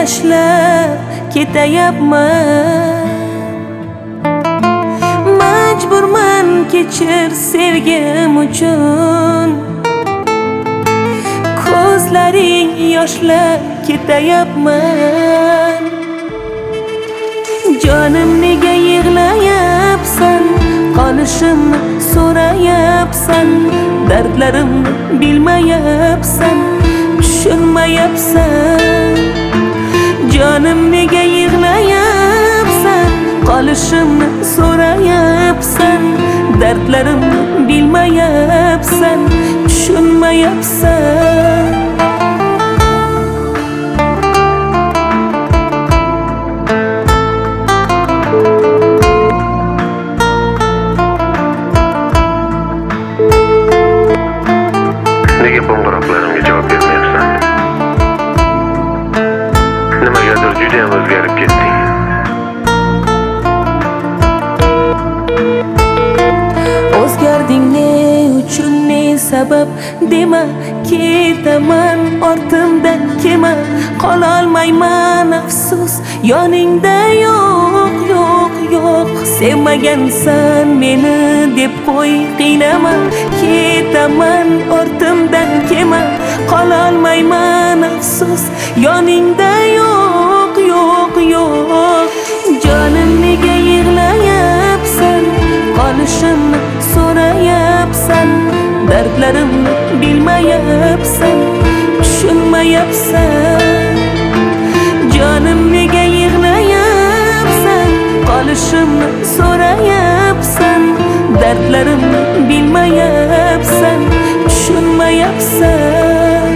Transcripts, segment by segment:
tashlab ketayapman. Majburman kechir sevgim uchun. Ko'zlaring yoshlab ketayapman. Jonim nega yig'layapsan? Qolishimni so'rayapsan. Dardlarimni bilmayapsan, tushunmayapsan. Jonim nega yig'layapsan? Qolishimni so'rayapsan. Dardlarimni bilmayapsan, tushunmayapsan. Nega qo'ng'iroqlarimga javob bermayapsan? Nimagadir juda ham o'zgarib ketding. O'zgarding ne uchun, ne sabab dema. Ketaman ortimdan kema. Qololmayman afsus yoningda. Yo'q, yo'q, yo'q. Sevmagansan meni deb qo'y qiynama. Ketaman ortimdan kema. Qololmayman afsus yoningda. Yo'q, yo'q, yo'q. Jonim nega yig'layapsan? Qolishimni so'rayapsan. Dardlarimni bilmayapsan, tushunmayapsan. Jonim nega yig'layapsan? Qolishimni so'rayapsan. Dardlarimni bilmayapsan, tushunmayapsan.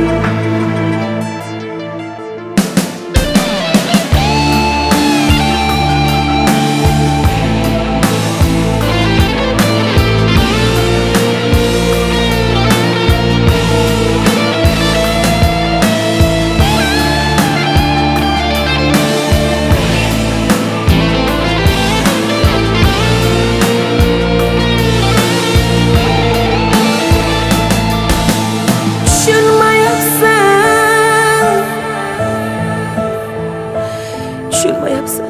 Tushunmayapsan.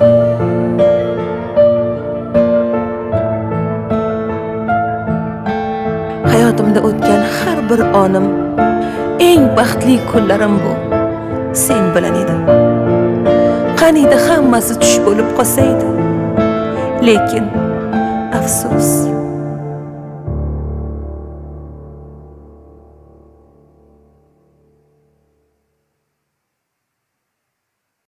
Hayotimda o'tgan har bir onim eng baxtli kunlarim bu. Sen bilan edim. Qaniydi hammasi tush bo'lib qolsaydi. Lekin afsus.